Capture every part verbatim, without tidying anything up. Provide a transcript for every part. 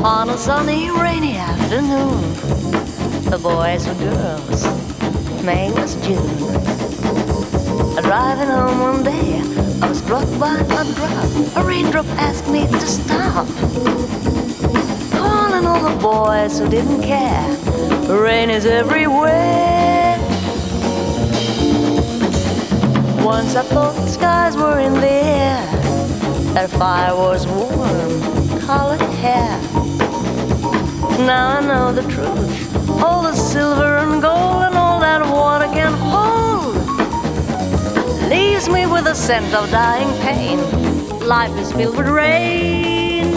On a sunny, rainy afternoon, the boys and girls, May was June. Driving home one day, I was struck by a drop. A raindrop asked me to stop. Calling all the boys who didn't care. Rain is everywhere. Once I thought the skies were in the air, that fire was warm, colored hair. Now I know the truth. All the silver and gold and all that water can hold leaves me with a scent of dying pain. Life is filled with rain.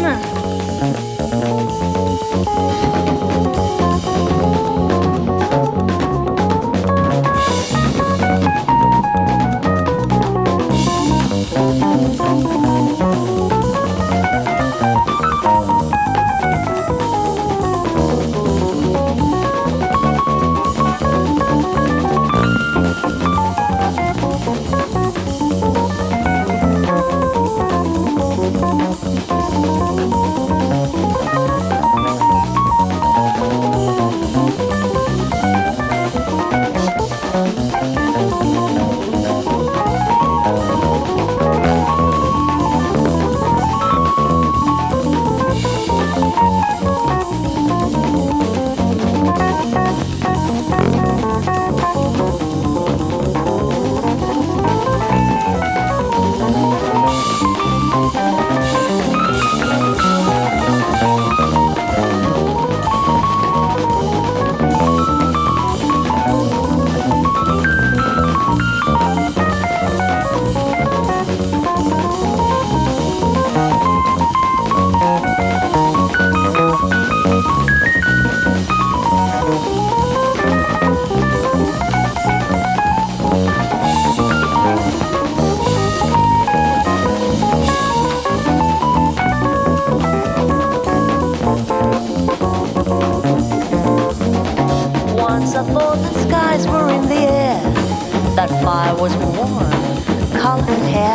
I thought the skies were in the air, that fire was warm, colored hair.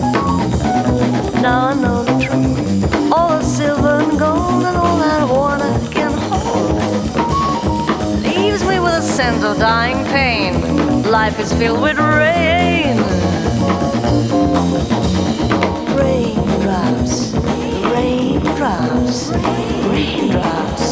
Now I know the truth. All the silver and gold and all that water can hold leaves me with a scent of dying pain. Life is filled with rain. Raindrops, raindrops, raindrops.